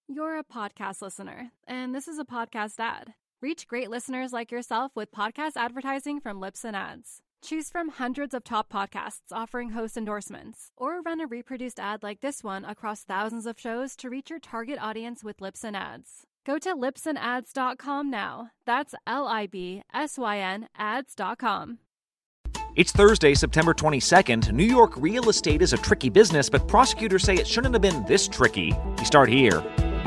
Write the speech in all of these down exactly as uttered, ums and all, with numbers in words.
You're a podcast listener, and this is a podcast ad. Reach great listeners like yourself with podcast advertising from Libsyn Ads. Choose from hundreds of top podcasts offering host endorsements, or run a reproduced ad like this one across thousands of shows to reach your target audience with Libsyn Ads. Go to libsyn ads dot com now. That's L I B S Y N ads dot com. It's Thursday, September twenty-second. New York real estate is a tricky business, but prosecutors say it shouldn't have been this tricky. We start here.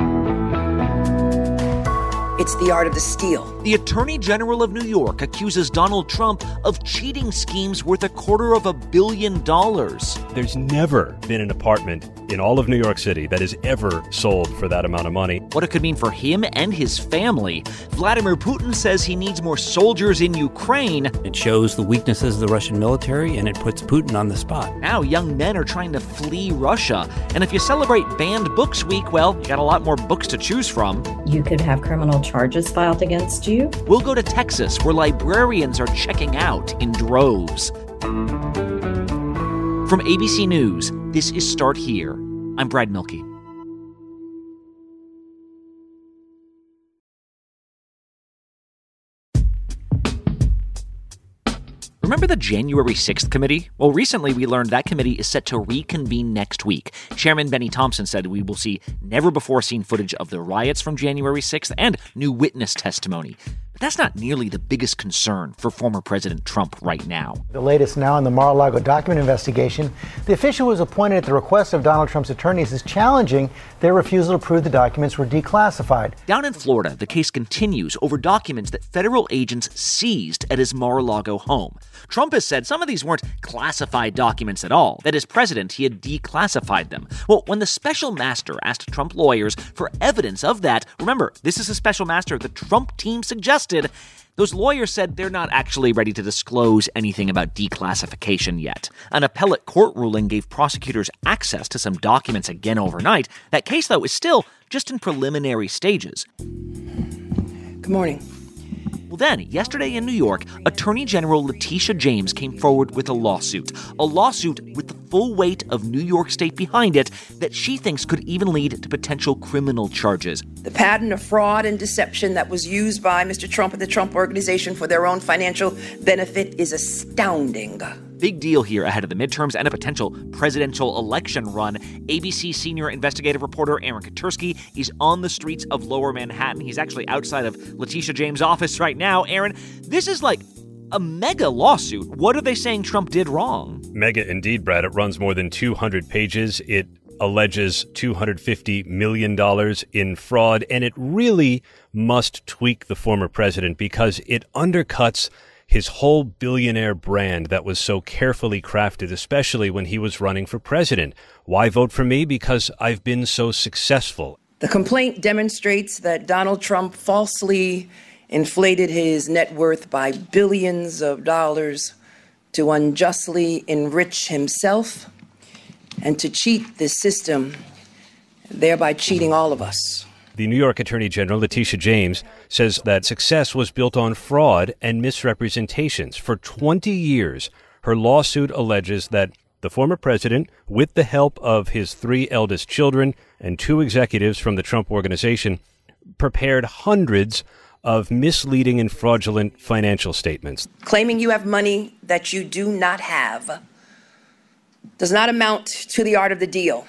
It's the art of the steal. The Attorney General of New York accuses Donald Trump of cheating schemes worth a quarter of a billion dollars. There's never been an apartment in all of New York City that is ever sold for that amount of money. What it could mean for him and his family. Vladimir Putin says he needs more soldiers in Ukraine. It shows the weaknesses of the Russian military, and it puts Putin on the spot. Now young men are trying to flee Russia. And if you celebrate Banned Books Week, well, you got a lot more books to choose from. You could have criminal charges filed against you. We'll go to Texas, where librarians are checking out in droves. From A B C News, this is Start Here. I'm Brad Milkey. Remember the January sixth committee? Well, recently we learned that committee is set to reconvene next week. Chairman Benny Thompson said we will see never-before-seen footage of the riots from January sixth and new witness testimony. But that's not nearly the biggest concern for former President Trump right now. The latest now in the Mar-a-Lago document investigation. The official who was appointed at the request of Donald Trump's attorneys is challenging their refusal to prove the documents were declassified. Down in Florida, the case continues over documents that federal agents seized at his Mar-a-Lago home. Trump has said some of these weren't classified documents at all, that as president he had declassified them. Well, when the special master asked Trump lawyers for evidence of that, remember, this is a special master the Trump team suggested, those lawyers said they're not actually ready to disclose anything about declassification yet. An appellate court ruling gave prosecutors access to some documents again overnight. That case, though, is still just in preliminary stages. Good morning. Well, then, yesterday in New York, Attorney General Letitia James came forward with a lawsuit. A lawsuit with the full weight of New York State behind it that she thinks could even lead to potential criminal charges. The pattern of fraud and deception that was used by Mister Trump and the Trump Organization for their own financial benefit is astounding. Big deal here ahead of the midterms and a potential presidential election run. A B C senior investigative reporter Aaron Katersky is on the streets of Lower Manhattan. He's actually outside of Letitia James' office right now. Aaron, this is like a mega lawsuit. What are they saying Trump did wrong? Mega indeed, Brad. It runs more than two hundred pages. It alleges two hundred fifty million dollars in fraud, and it really must tweak the former president because it undercuts his whole billionaire brand that was so carefully crafted, especially when he was running for president. Why vote for me? Because I've been so successful. The complaint demonstrates that Donald Trump falsely inflated his net worth by billions of dollars to unjustly enrich himself and to cheat the system, thereby cheating all of us. The New York Attorney General, Letitia James, says that success was built on fraud and misrepresentations. For twenty years, her lawsuit alleges that the former president, with the help of his three eldest children and two executives from the Trump Organization, prepared hundreds of misleading and fraudulent financial statements. Claiming you have money that you do not have does not amount to the art of the deal.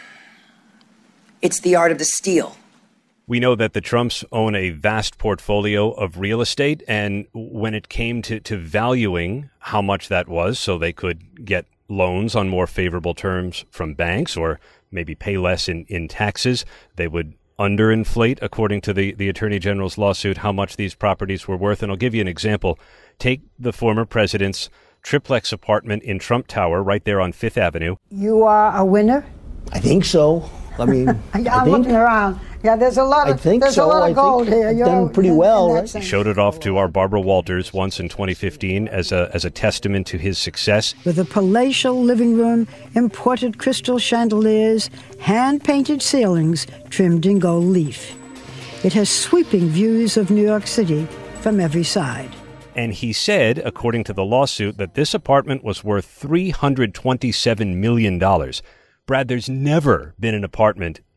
It's the art of the steal. We know that the Trumps own a vast portfolio of real estate, and when it came to, to valuing how much that was so they could get loans on more favorable terms from banks or maybe pay less in, in taxes, they would underinflate, according to the, the Attorney General's lawsuit, how much these properties were worth. And I'll give you an example. Take the former president's triplex apartment in Trump Tower right there on Fifth Avenue. You are a winner? I think so. I mean, I'm I think, looking around. Yeah, there's a lot of, I think there's so. a lot of I gold think here. I've You're done pretty in, well, in right? sense. He showed it off to our Barbara Walters once in twenty fifteen as a as a testament to his success. With a palatial living room, imported crystal chandeliers, hand-painted ceilings trimmed in gold leaf. It has sweeping views of New York City from every side. And he said, according to the lawsuit, that this apartment was worth three hundred twenty-seven million dollars. Brad, there's never been an apartment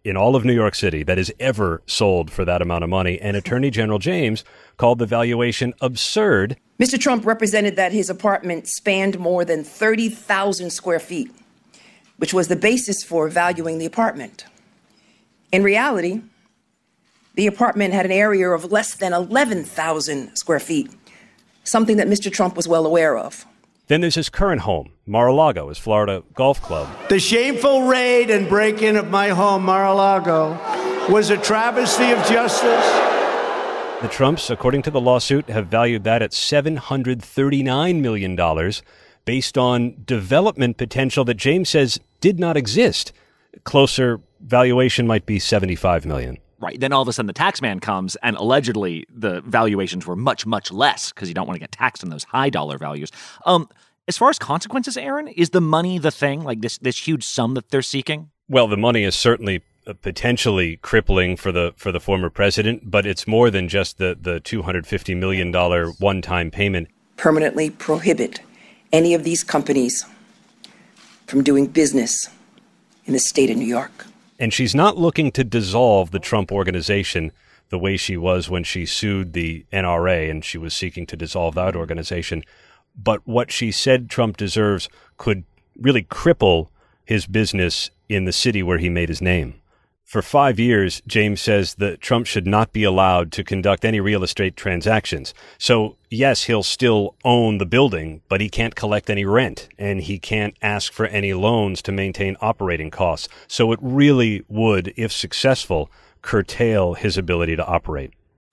in all of New York City that is ever sold for that amount of money. And Attorney General James called the valuation absurd. Mister Trump represented that his apartment spanned more than thirty thousand square feet, which was the basis for valuing the apartment. In reality, the apartment had an area of less than eleven thousand square feet, something that Mister Trump was well aware of. Then there's his current home, Mar-a-Lago, his Florida golf club. The shameful raid and break-in of my home, Mar-a-Lago, was a travesty of justice. The Trumps, according to the lawsuit, have valued that at seven hundred thirty-nine million dollars based on development potential that James says did not exist. Closer valuation might be seventy-five million dollars. Right. Then all of a sudden the tax man comes and allegedly the valuations were much, much less because you don't want to get taxed on those high dollar values. Um, as far as consequences, Aaron, is the money the thing, like this this huge sum that they're seeking? Well, the money is certainly potentially crippling for the for the former president, but it's more than just the, the two hundred fifty million dollars one-time payment. Permanently prohibit any of these companies from doing business in the state of New York. And she's not looking to dissolve the Trump organization the way she was when she sued the N R A and she was seeking to dissolve that organization. But what she said Trump deserves could really cripple his business in the city where he made his name. For five years, James says that Trump should not be allowed to conduct any real estate transactions. So, yes, he'll still own the building, but he can't collect any rent, and he can't ask for any loans to maintain operating costs. So it really would, if successful, curtail his ability to operate.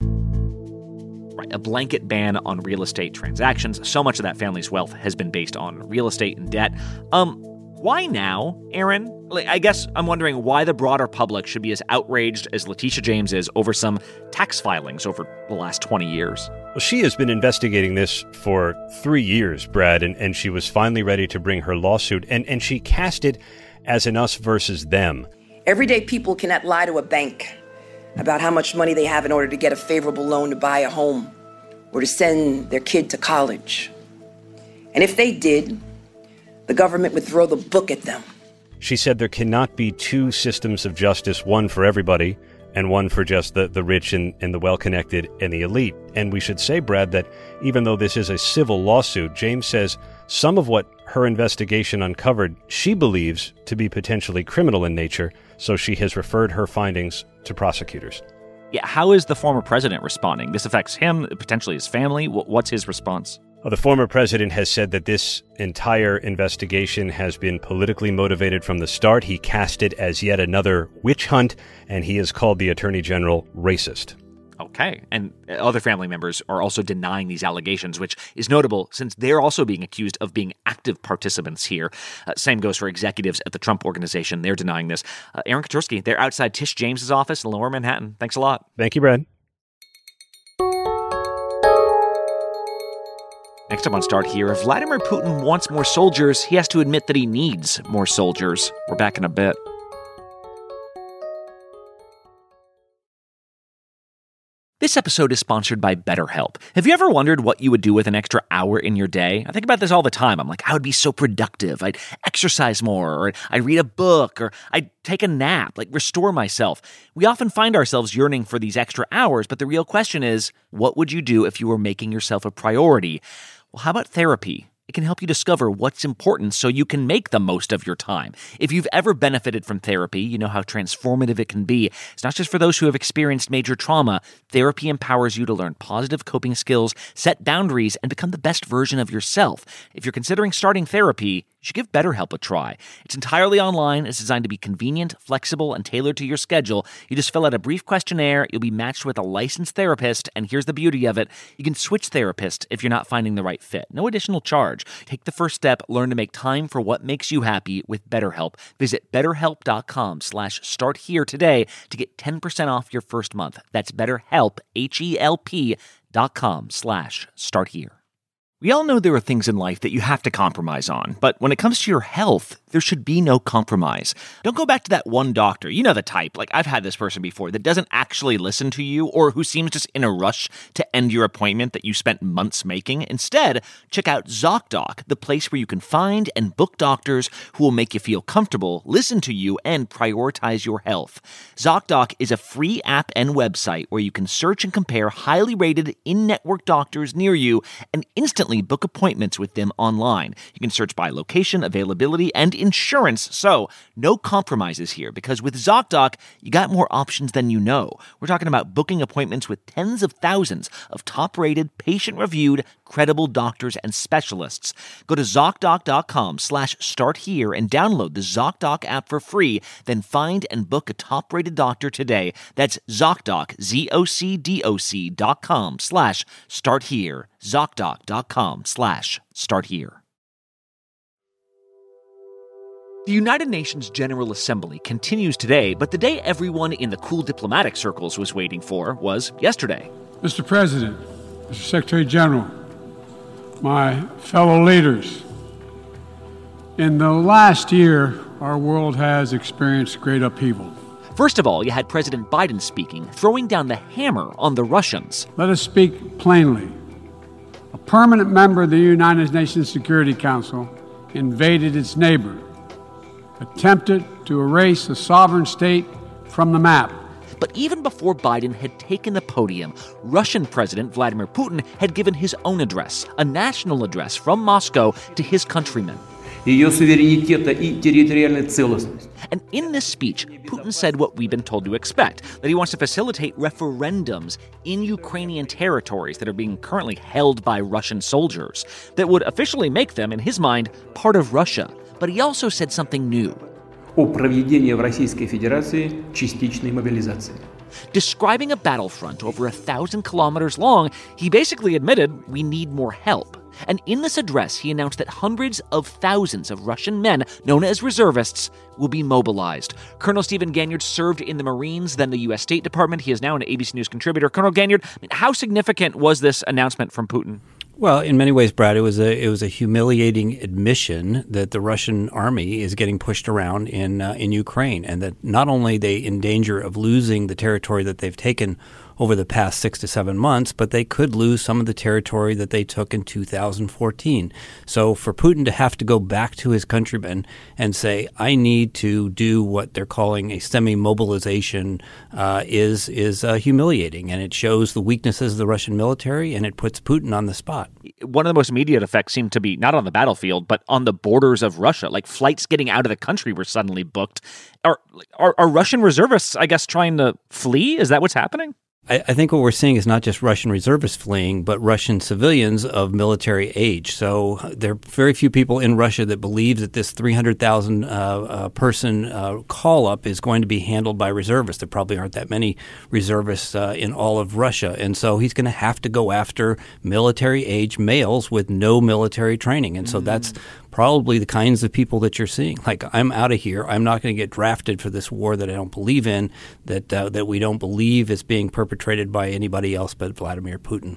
Right, a blanket ban on real estate transactions. So much of that family's wealth has been based on real estate and debt. Um, why now, Aaron? I guess I'm wondering why the broader public should be as outraged as Letitia James is over some tax filings over the last twenty years. Well, she has been investigating this for three years, Brad, and, and she was finally ready to bring her lawsuit, and, and she cast it as an us versus them. Everyday people cannot lie to a bank about how much money they have in order to get a favorable loan to buy a home or to send their kid to college. And if they did, the government would throw the book at them. She said there cannot be two systems of justice, one for everybody and one for just the, the rich and, and the well-connected and the elite. And we should say, Brad, that even though this is a civil lawsuit, James says some of what her investigation uncovered she believes to be potentially criminal in nature, so she has referred her findings to prosecutors. Yeah, how is the former president responding? This affects him, potentially his family. What's his response? Well, the former president has said that this entire investigation has been politically motivated from the start. He cast it as yet another witch hunt, and he has called the attorney general racist. Okay. And other family members are also denying these allegations, which is notable since they're also being accused of being active participants here. Uh, same goes for executives at the Trump Organization. They're denying this. Uh, Aaron Katersky, they're outside Tish James's office in Lower Manhattan. Thanks a lot. Thank you, Brad. Next up on Start Here, if Vladimir Putin wants more soldiers, he has to admit that he needs more soldiers. We're back in a bit. This episode is sponsored by BetterHelp. Have you ever wondered what you would do with an extra hour in your day? I think about this all the time. I'm like, I would be so productive. I'd exercise more, or I'd read a book, or I'd take a nap, like restore myself. We often find ourselves yearning for these extra hours, but the real question is, what would you do if you were making yourself a priority? Well, how about therapy? It can help you discover what's important so you can make the most of your time. If you've ever benefited from therapy, you know how transformative it can be. It's not just for those who have experienced major trauma. Therapy empowers you to learn positive coping skills, set boundaries, and become the best version of yourself. If you're considering starting therapy, you should give BetterHelp a try. It's entirely online. It's designed to be convenient, flexible, and tailored to your schedule. You just fill out a brief questionnaire. You'll be matched with a licensed therapist. And here's the beauty of it. You can switch therapists if you're not finding the right fit. No additional charge. Take the first step. Learn to make time for what makes you happy with BetterHelp. Visit betterhelp.com slash start here today to get ten percent off your first month. That's BetterHelp, H E L P dot com slash start here. We all know there are things in life that you have to compromise on, but when it comes to your health, there should be no compromise. Don't go back to that one doctor, you know the type, like I've had this person before, that doesn't actually listen to you or who seems just in a rush to end your appointment that you spent months making. Instead, check out ZocDoc, the place where you can find and book doctors who will make you feel comfortable, listen to you, and prioritize your health. ZocDoc is a free app and website where you can search and compare highly rated in-network doctors near you and instantly book appointments with them online. You can search by location, availability, and insurance, so no compromises here, because with ZocDoc, you got more options than you know. We're talking about booking appointments with tens of thousands of top-rated, patient-reviewed, credible doctors and specialists. Go to ZocDoc.com slash start here and download the ZocDoc app for free, then find and book a top-rated doctor today. That's ZocDoc, Z-O-C-D-O-C dot com slash start here. ZocDoc.com slash start here. The United Nations General Assembly continues today, but the day everyone in the cool diplomatic circles was waiting for was yesterday. Mister President, Mister Secretary General, my fellow leaders, in the last year, our world has experienced great upheaval. First of all, you had President Biden speaking, throwing down the hammer on the Russians. Let us speak plainly. A permanent member of the United Nations Security Council invaded its neighbor, attempted to erase a sovereign state from the map. But even before Biden had taken the podium, Russian President Vladimir Putin had given his own address, a national address from Moscow to his countrymen. Ее суверенитета и территориальной целостности. And in this speech, Putin said what we've been told to expect, that he wants to facilitate referendums in Ukrainian territories that are being currently held by Russian soldiers, that would officially make them, in his mind, part of Russia. But he also said something new. О проведении в Российской Федерации частичной мобилизации. Describing a battlefront over a thousand kilometers long, he basically admitted we need more help. And in this address, he announced that hundreds of thousands of Russian men, known as reservists, will be mobilized. Colonel Stephen Ganyard served in the Marines, then the U S State Department. He is now an A B C News contributor. Colonel Ganyard, I mean, how significant was this announcement from Putin? Well, in many ways, Brad, it was a it was a humiliating admission that the Russian army is getting pushed around in uh, in Ukraine, and that not only are they in danger of losing the territory that they've taken over the past six to seven months, but they could lose some of the territory that they took in two thousand fourteen. So for Putin to have to go back to his countrymen and say, I need to do what they're calling a semi-mobilization uh, is is uh, humiliating. And it shows the weaknesses of the Russian military, and it puts Putin on the spot. One of the most immediate effects seemed to be not on the battlefield, but on the borders of Russia. Like flights getting out of the country were suddenly booked. Are, are, are Russian reservists, I guess, trying to flee? Is that what's happening? I, I think what we're seeing is not just Russian reservists fleeing, but Russian civilians of military age. So there are very few people in Russia that believe that this three hundred thousand uh, uh, person uh, call-up is going to be handled by reservists. There probably aren't that many reservists uh, in all of Russia. And so he's going to have to go after military-age males with no military training. And so mm. that's probably the kinds of people that you're seeing. Like, I'm out of here. I'm not going to get drafted for this war that I don't believe in, that uh, that we don't believe is being perpetrated by anybody else but Vladimir Putin.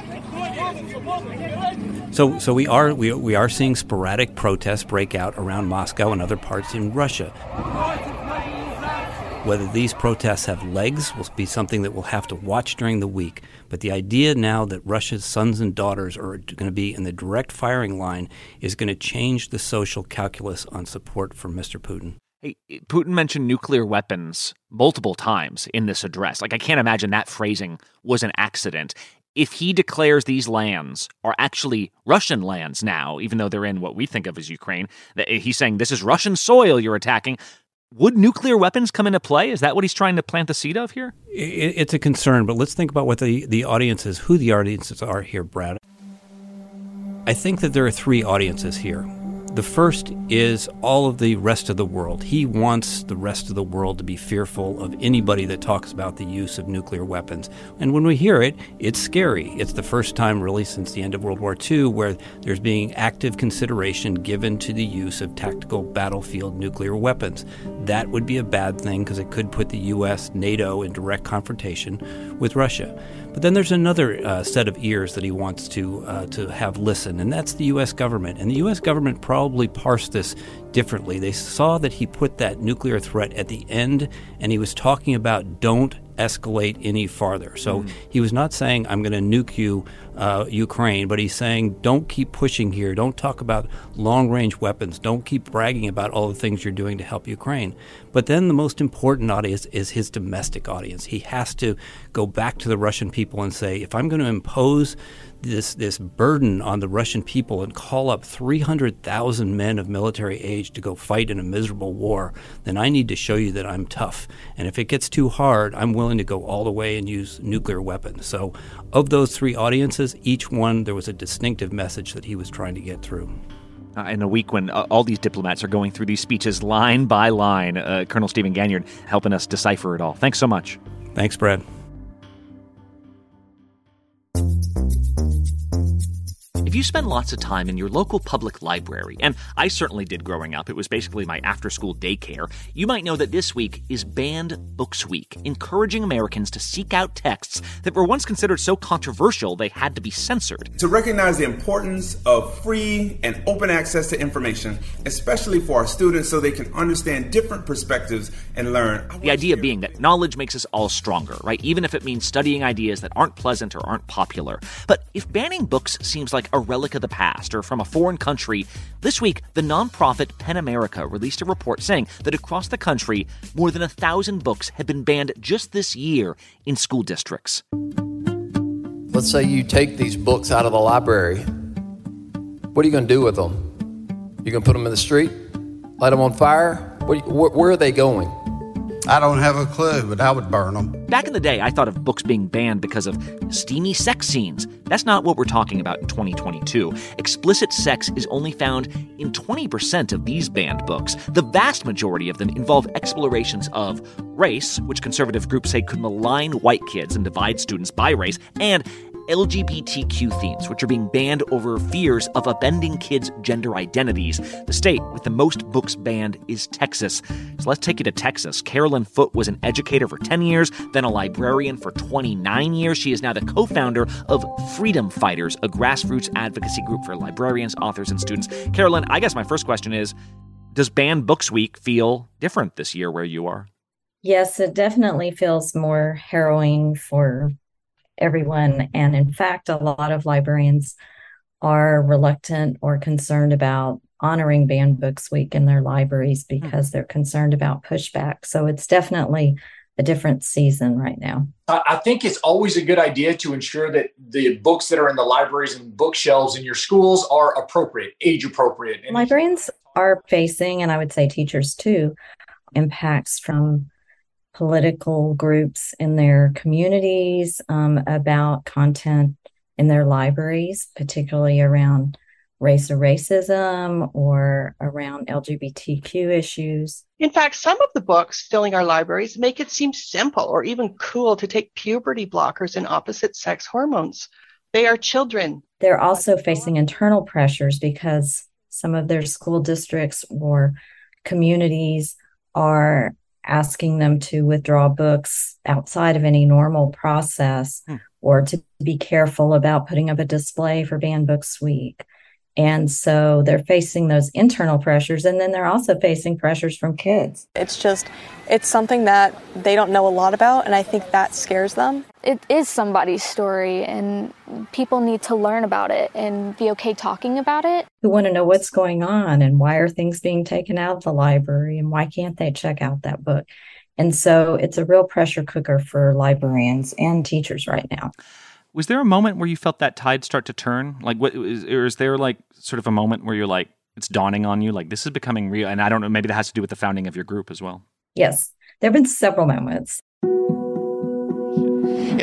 So, so we are we we are seeing sporadic protests break out around Moscow and other parts in Russia. Whether these protests have legs will be something that we'll have to watch during the week. But the idea now that Russia's sons and daughters are going to be in the direct firing line is going to change the social calculus on support for Mister Putin. Hey, Putin mentioned nuclear weapons multiple times in this address. Like, I can't imagine that phrasing was an accident. If he declares these lands are actually Russian lands now, even though they're in what we think of as Ukraine, that he's saying this is Russian soil you're attacking, would nuclear weapons come into play? Is that what he's trying to plant the seed of here? It's a concern, but let's think about what the, the audience is, who the audiences are here, Brad. I think that there are three audiences here. The first is all of the rest of the world. He wants the rest of the world to be fearful of anybody that talks about the use of nuclear weapons. And when we hear it, it's scary. It's the first time really since the end of World War Two where there's being active consideration given to the use of tactical battlefield nuclear weapons. That would be a bad thing because it could put the U S, NATO in direct confrontation with Russia. But then there's another uh, set of ears that he wants to uh, to have listen, and that's the U S government. And the U S government probably parsed this differently. They saw that he put that nuclear threat at the end, and he was talking about don't escalate any farther. So mm. he was not saying, I'm going to nuke you, uh, Ukraine, but he's saying, don't keep pushing here. Don't talk about long-range weapons. Don't keep bragging about all the things you're doing to help Ukraine. But then the most important audience is his domestic audience. He has to go back to the Russian people and say, if I'm going to impose this this burden on the Russian people and call up three hundred thousand men of military age to go fight in a miserable war, then I need to show you that I'm tough. And if it gets too hard, I'm willing to go all the way and use nuclear weapons. So of those three audiences, each one, there was a distinctive message that he was trying to get through. Uh, in a week when uh, all these diplomats are going through these speeches line by line, uh, Colonel Stephen Ganyard helping us decipher it all. Thanks so much. Thanks, Brad. If you spend lots of time in your local public library, and I certainly did growing up, it was basically my after-school daycare, you might know that this week is Banned Books Week, encouraging Americans to seek out texts that were once considered so controversial they had to be censored. To recognize the importance of free and open access to information, especially for our students so they can understand different perspectives and learn. The idea being that knowledge makes us all stronger, right? Even if it means studying ideas that aren't pleasant or aren't popular. But if banning books seems like a relic of the past or from a foreign country, this week the nonprofit PEN America released a report saying that across the country, more than a thousand books have been banned just this year in school districts. Let's say you take these books out of the library. What are you going to do with them? You going to put them in the street? Light them on fire? What, wh- where are they going? I don't have a clue, but I would burn them. Back in the day, I thought of books being banned because of steamy sex scenes. That's not what we're talking about in twenty twenty-two. Explicit sex is only found in twenty percent of these banned books. The vast majority of them involve explorations of race, which conservative groups say could malign white kids and divide students by race, and L G B T Q themes, which are being banned over fears of upending kids' gender identities. The state with the most books banned is Texas. So let's take you to Texas. Carolyn Foote was an educator for ten years, then a librarian for twenty-nine years. She is now the co-founder of Freedom Fighters, a grassroots advocacy group for librarians, authors, and students. Carolyn, I guess my first question is, does Banned Books Week feel different this year where you are? Yes, it definitely feels more harrowing for everyone. And in fact, a lot of librarians are reluctant or concerned about honoring Banned Books Week in their libraries because they're concerned about pushback. So it's definitely a different season right now. I think it's always a good idea to ensure that the books that are in the libraries and bookshelves in your schools are appropriate, age appropriate. And librarians are facing, and I would say teachers too, impacts from political groups in their communities um, about content in their libraries, particularly around race or racism or around L G B T Q issues. In fact, some of the books filling our libraries make it seem simple or even cool to take puberty blockers and opposite sex hormones. They are children. They're also facing internal pressures because some of their school districts or communities are asking them to withdraw books outside of any normal process hmm. or to be careful about putting up a display for Banned Books Week. And so they're facing those internal pressures, and then they're also facing pressures from kids. It's just, it's something that they don't know a lot about, and I think that scares them. It is somebody's story, and people need to learn about it and be okay talking about it. Who want to know what's going on and why are things being taken out of the library and why can't they check out that book? And so it's a real pressure cooker for librarians and teachers right now. Was there a moment where you felt that tide start to turn? Like, what is, or is there like sort of a moment where you're like, it's dawning on you, like this is becoming real? And I don't know, maybe that has to do with the founding of your group as well. Yes, there have been several moments.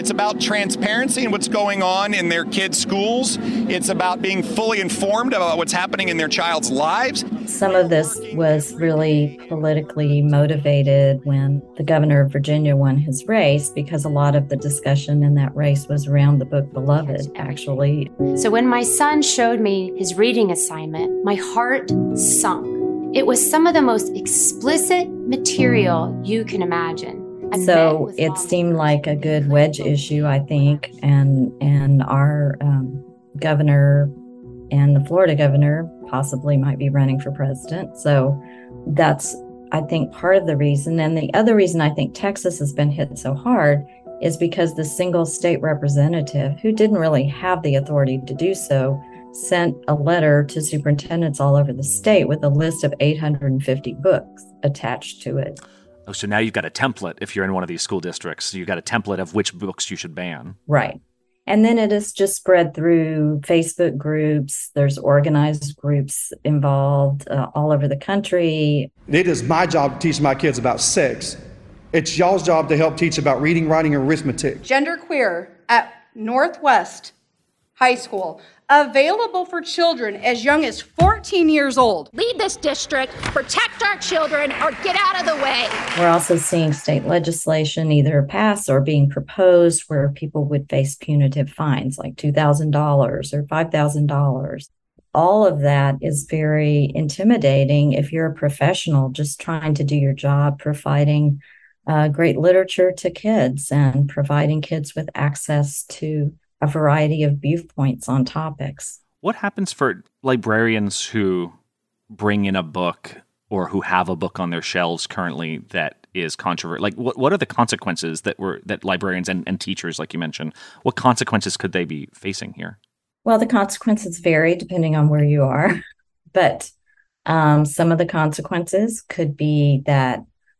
It's about transparency and what's going on in their kids' schools. It's about being fully informed about what's happening in their child's lives. Some of this was really politically motivated when the governor of Virginia won his race, because a lot of the discussion in that race was around the book Beloved, actually. So when my son showed me his reading assignment, my heart sunk. It was some of the most explicit material you can imagine. So it seemed like a good wedge issue, I think, and and our um, governor and the Florida governor possibly might be running for president. So that's, I think, part of the reason. And the other reason I think Texas has been hit so hard is because the single state representative, who didn't really have the authority to do so, sent a letter to superintendents all over the state with a list of eight hundred fifty books attached to it. Oh, so now you've got a template if you're in one of these school districts. You've got a template of which books you should ban. Right. And then it is just spread through Facebook groups. There's organized groups involved uh, all over the country. It is my job to teach my kids about sex. It's y'all's job to help teach about reading, writing, and arithmetic. Genderqueer at Northwest High School, available for children as young as fourteen years old. Lead this district, protect our children, or get out of the way. We're also seeing state legislation either pass or being proposed where people would face punitive fines like two thousand dollars or five thousand dollars. All of that is very intimidating if you're a professional just trying to do your job, providing uh, great literature to kids and providing kids with access to a variety of viewpoints on topics. What happens for librarians who bring in a book or who have a book on their shelves currently that is controversial? Like, what what are the consequences that were that librarians and, and teachers, like you mentioned, what consequences could they be facing here? Well, the consequences vary depending on where you are, but um, some of the consequences could be that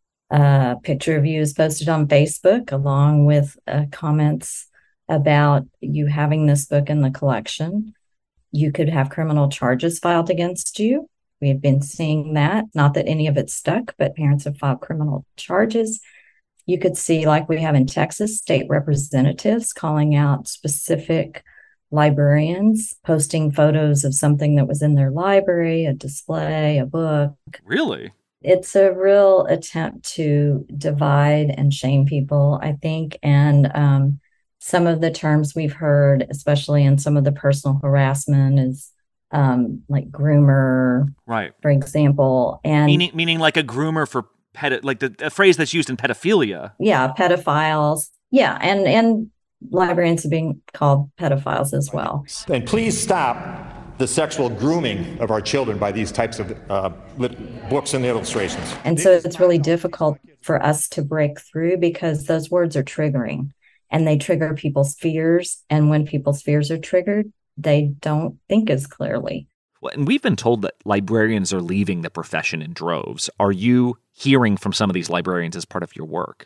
a picture of you is posted on Facebook along with uh, comments about you having this book in the collection. You could have criminal charges filed against you. We've been seeing that. Not that any of it stuck, but parents have filed criminal charges. You could see, like we have in Texas, state representatives calling out specific librarians, posting photos of something that was in their library, a display, a book. Really? It's a real attempt to divide and shame people, I think. And um, some of the terms we've heard, especially in some of the personal harassment, is um, like groomer, right? For example, and meaning meaning like a groomer for ped, like the a phrase that's used in pedophilia. Yeah, pedophiles. Yeah, and and librarians are being called pedophiles as well. And please stop the sexual grooming of our children by these types of uh, lit- books and illustrations. And so it's really difficult for us to break through because those words are triggering. And they trigger people's fears. And when people's fears are triggered, they don't think as clearly. Well, and we've been told that librarians are leaving the profession in droves. Are you hearing from some of these librarians as part of your work?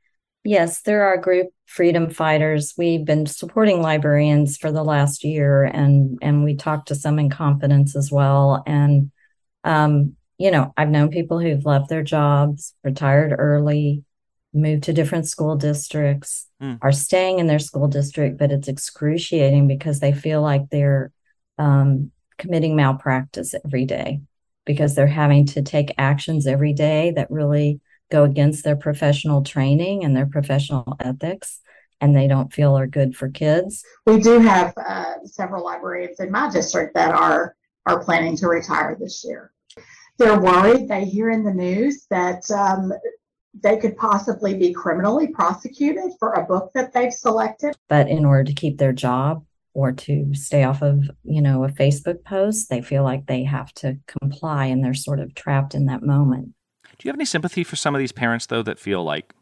Yes, there are group freedom fighters. We've been supporting librarians for the last year, and, and we talked to some in confidence as well. And, um, you know, I've known people who've left their jobs, retired early, moved to different school districts, mm. are staying in their school district, but it's excruciating because they feel like they're um, committing malpractice every day because they're having to take actions every day that really go against their professional training and their professional ethics, and they don't feel are good for kids. We do have uh, several librarians in my district that are are planning to retire this year. They're worried. They hear in the news that um, they could possibly be criminally prosecuted for a book that they've selected. But in order to keep their job or to stay off of, you know, a Facebook post, they feel like they have to comply, and they're sort of trapped in that moment. Do you have any sympathy for some of these parents, though, that feel like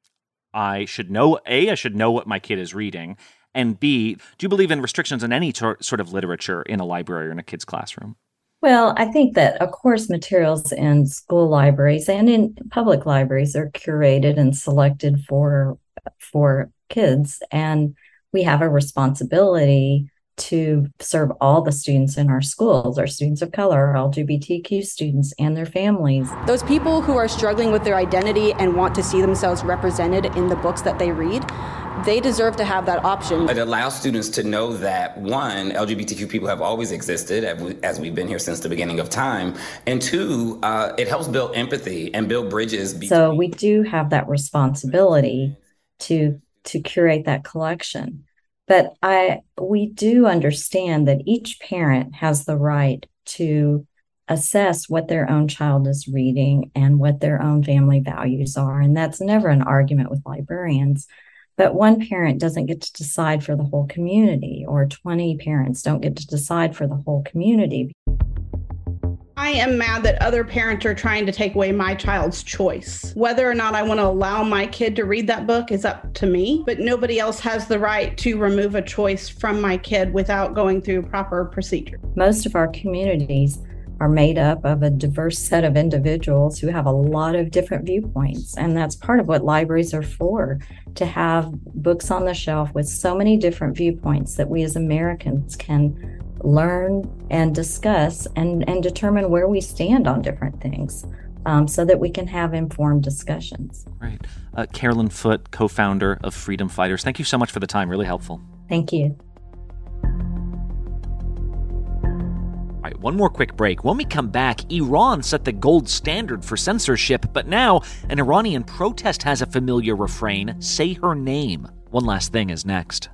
I should know, A, I should know what my kid is reading, and B, do you believe in restrictions on any tor- sort of literature in a library or in a kid's classroom? Well, I think that, of course, materials in school libraries and in public libraries are curated and selected for for kids, and we have a responsibility to serve all the students in our schools, our students of color, our L G B T Q students and their families. Those people who are struggling with their identity and want to see themselves represented in the books that they read, they deserve to have that option. It allows students to know that, one, L G B T Q people have always existed, as we've been here since the beginning of time, and two, uh, it helps build empathy and build bridges. Between- so we do have that responsibility to to curate that collection. But I we do understand that each parent has the right to assess what their own child is reading and what their own family values are. And that's never an argument with librarians. But one parent doesn't get to decide for the whole community, or twenty parents don't get to decide for the whole community. I am mad that other parents are trying to take away my child's choice. Whether or not I want to allow my kid to read that book is up to me, but nobody else has the right to remove a choice from my kid without going through proper procedure. Most of our communities are made up of a diverse set of individuals who have a lot of different viewpoints. And that's part of what libraries are for, to have books on the shelf with so many different viewpoints that we as Americans can learn and discuss and, and determine where we stand on different things, um, so that we can have informed discussions. Right. Uh, Carolyn Foote, co-founder of Freedom Fighters, thank you so much for the time. Really helpful. Thank you. All right, one more quick break. When we come back, Iran set the gold standard for censorship, but now an Iranian protest has a familiar refrain, "Say her name." One Last Thing is next.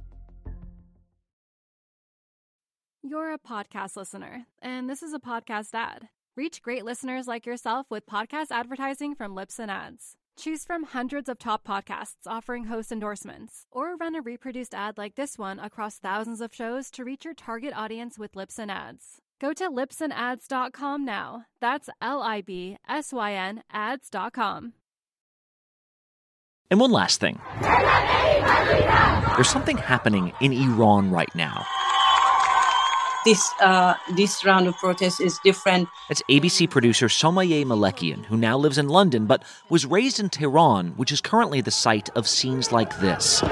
You're a podcast listener, and this is a podcast ad. Reach great listeners like yourself with podcast advertising from Libsyn Ads. Choose from hundreds of top podcasts offering host endorsements, or run a reproduced ad like this one across thousands of shows to reach your target audience with Libsyn Ads. Go to libsyn ads dot com now. That's L I B S Y N ads dot com. And one last thing. There's something happening in Iran right now. This uh, this round of protests is different. It's A B C producer Somaye Malekian, who now lives in London but was raised in Tehran, which is currently the site of scenes like this.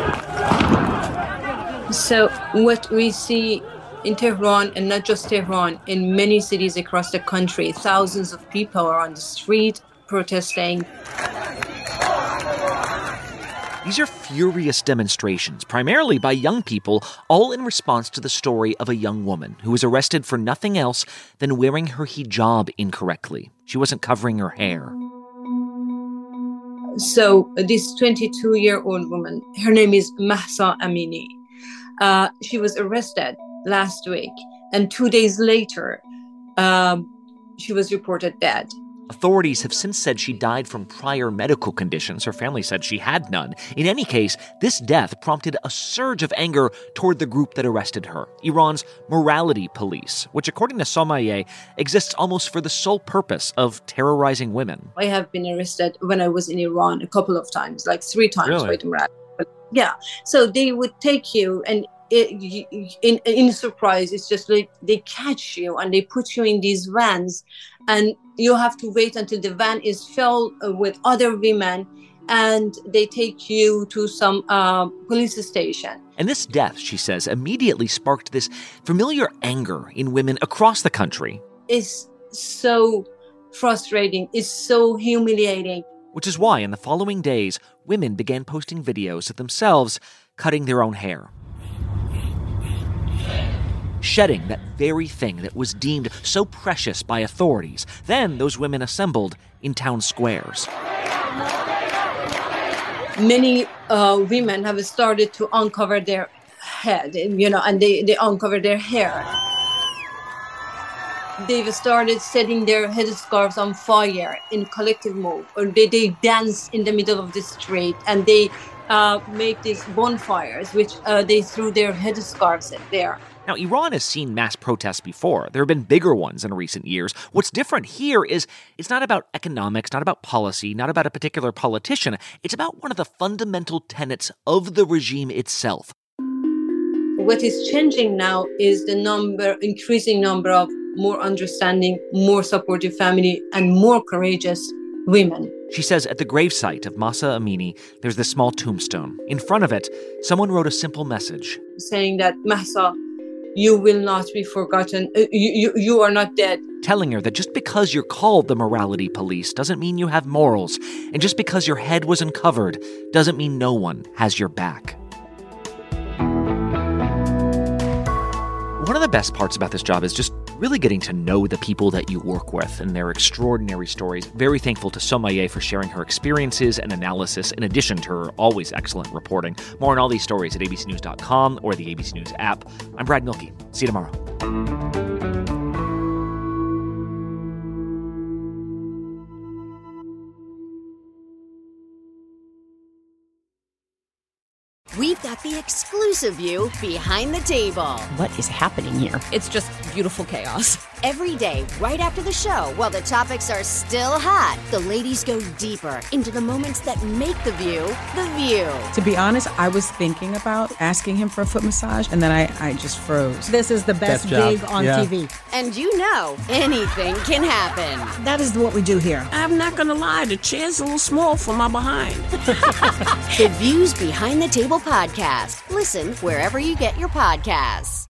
So what we see in Tehran, and not just Tehran, in many cities across the country, thousands of people are on the street protesting. These are furious demonstrations, primarily by young people, all in response to the story of a young woman who was arrested for nothing else than wearing her hijab incorrectly. She wasn't covering her hair. So this twenty-two-year-old woman, her name is Mahsa Amini. Uh, she was arrested last week, and two days later, um, she was reported dead. Authorities have since said she died from prior medical conditions. Her family said she had none. In any case, this death prompted a surge of anger toward the group that arrested her, Iran's morality police, which, according to Somaye, exists almost for the sole purpose of terrorizing women. I have been arrested when I was in Iran a couple of times, like three times. Really? By the morality. Yeah, so they would take you and It, in, in surprise, it's just like they catch you and they put you in these vans, and you have to wait until the van is filled with other women, and they take you to some uh, police station. And this death, she says, immediately sparked this familiar anger in women across the country. It's so frustrating. It's so humiliating. Which is why in the following days, women began posting videos of themselves cutting their own hair, shedding that very thing that was deemed so precious by authorities. Then those women assembled in town squares. Many uh, women have started to uncover their head, you know, and they, they uncover their hair. They've started setting their headscarves on fire in collective move, or they, they dance in the middle of the street, and they uh, make these bonfires, which uh, they threw their headscarves at there. Now, Iran has seen mass protests before. There have been bigger ones in recent years. What's different here is it's not about economics, not about policy, not about a particular politician. It's about one of the fundamental tenets of the regime itself. What is changing now is the number, increasing number of more understanding, more supportive family, and more courageous women. She says at the gravesite of Mahsa Amini, there's this small tombstone. In front of it, someone wrote a simple message saying that, Mahsa, you will not be forgotten. Uh, you, you, you are not dead. Telling her that just because you're called the morality police doesn't mean you have morals, and just because your head was uncovered doesn't mean no one has your back. One of the best parts about this job is just really getting to know the people that you work with and their extraordinary stories. Very thankful to Somaye for sharing her experiences and analysis in addition to her always excellent reporting. More on all these stories at A B C News dot com or the A B C News app. I'm Brad Milkey. See you tomorrow. We've got the exclusive view behind the table. What is happening here? It's just beautiful chaos. Every day, right after the show, while the topics are still hot, the ladies go deeper into the moments that make the view the view. To be honest, I was thinking about asking him for a foot massage, and then I, I just froze. This is the best, best gig on yeah. T V. And you know, anything can happen. That is what we do here. I'm not going to lie, the chair's a little small for my behind. The Views Behind the Table podcast. Listen wherever you get your podcasts.